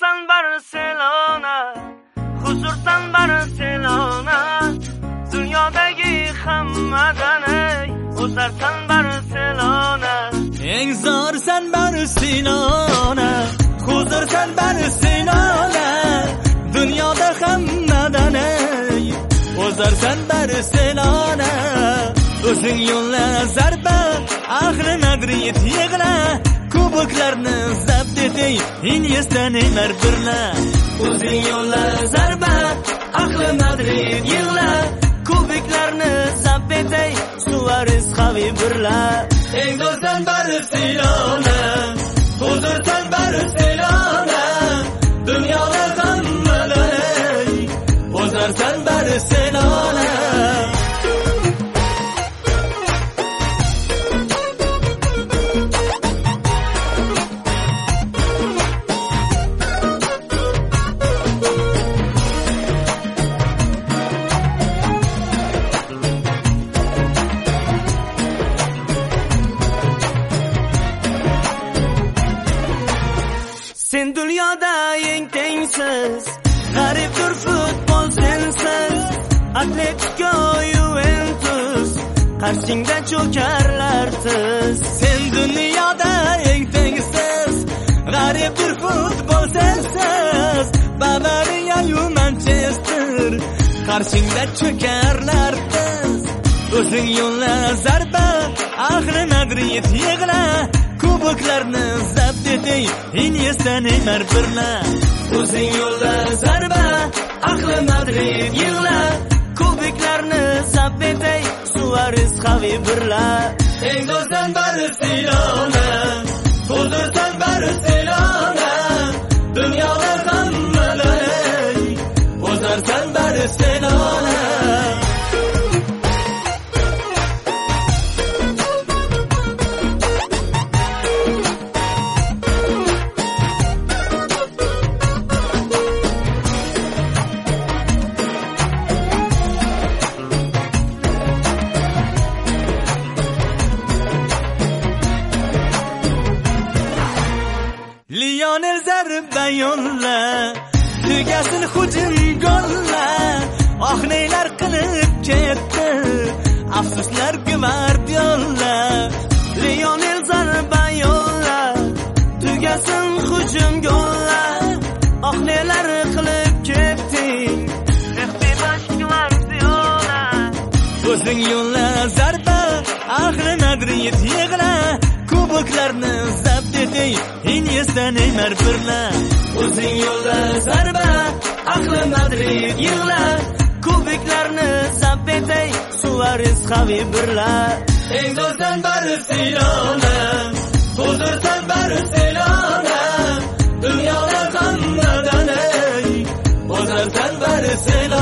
Huzursan Barcelona, huzursan Barcelona, dunyodagi hammadan ey, o'zarsan Barcelona. Eng zo'rsan Barcelona, huzursan Barcelona, dunyoda hammadan ey, o'zarsan Barcelona. O'zing yo'lla zarba, ahli Madrid yig'la, kuboklarni zabt eting, Iniesta Neymar birla. O'zing yo'lla zarba, ahli Madrid yig'la, kuboklarni zabt eting, Suarez Xavi birla. Eng zo'rsan Barcelona, huzursan Barcelona, dunyoda hammadan ey, o'zarsan Barcelona. Sen dunyoda eng tengsiz, g'aribdir futbol sensiz. Atletico, Juventus, qarshingda cho'karlar tiz. Sen dunyoda eng tengsiz, g'aribdir futbol sensiz. Bavariya, Manchester, qarshingda cho'karlar tiz. O'zing yo'lla zarba, ahli Madrid yig'la, kuboklarni zabt eting, Iniesta Neymar birla. O'zing yo'lla zarba, ahli Madrid yig'la, kuboklarni zabt eting, Suarez Xavi birla. Eng zo'rsan Barcelona, huzursan Barcelona, dunyoda hammadan ey, o'zarsan Barcelona. Lionel zarba yo'lla, tugasin hujum golla. Oh nelar qilib ketdi, afsuslar Gvardiola. Lionel zarba yo'lla, tugasin hujum golla. Oh nelar qilib ketding, ehtiyoj Gvardiola. O'zing yo'lla zarba, ahli Madrid yig'la, kuboklarni zabt eting, Iniesta Neymar birla. O'zing yo'lla zarba, ahli Madrid yig'la, kuboklarni zabt eting, Suarez Xavi birla. Eng zo'rsan Barcelona, huzursan Barcelona, dunyoda hammadan ey, o'zarsan Barcelona.